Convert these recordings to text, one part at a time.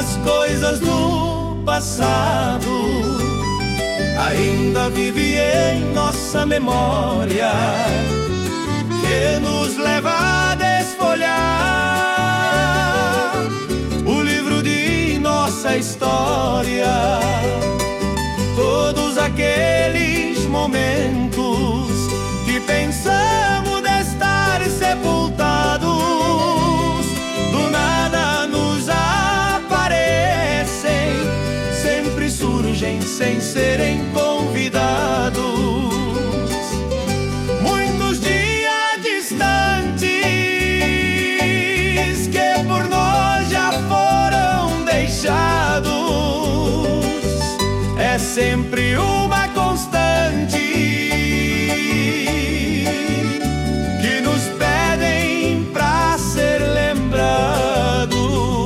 Muitas coisas do passado ainda vive em nossa memória, que nos leva a desfolhar o livro de nossa história. Todos aqueles momentos que pensamos de estar sepultados, do nada nos aparecem, sempre surgem sem serem convidados. Muitos dias distantes que por nós já foram deixados, é sempre uma constante que nos pedem pra ser lembrados.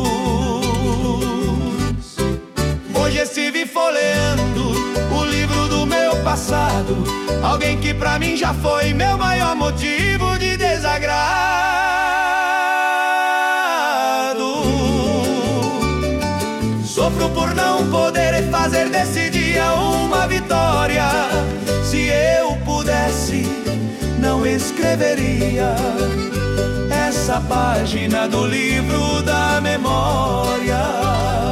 Hoje estive folheando o livro do meu passado, alguém que pra mim já foi meu maior motivo de desagrado. Sofro por não poder fazer desse dia uma vitória. Se eu pudesse, não escreveria essa página do livro da memória.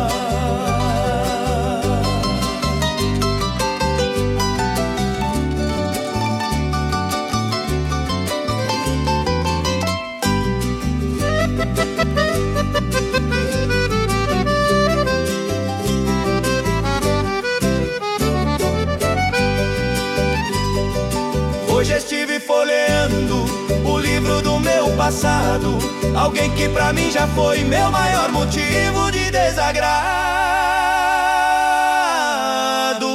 Hoje estive folheando o livro do meu passado, alguém que pra mim já foi meu maior motivo de desagrado.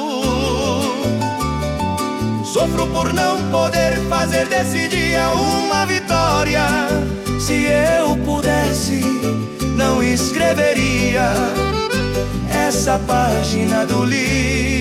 Sofro por não poder fazer desse dia uma vitória. Se eu pudesse, não escreveria essa página do livro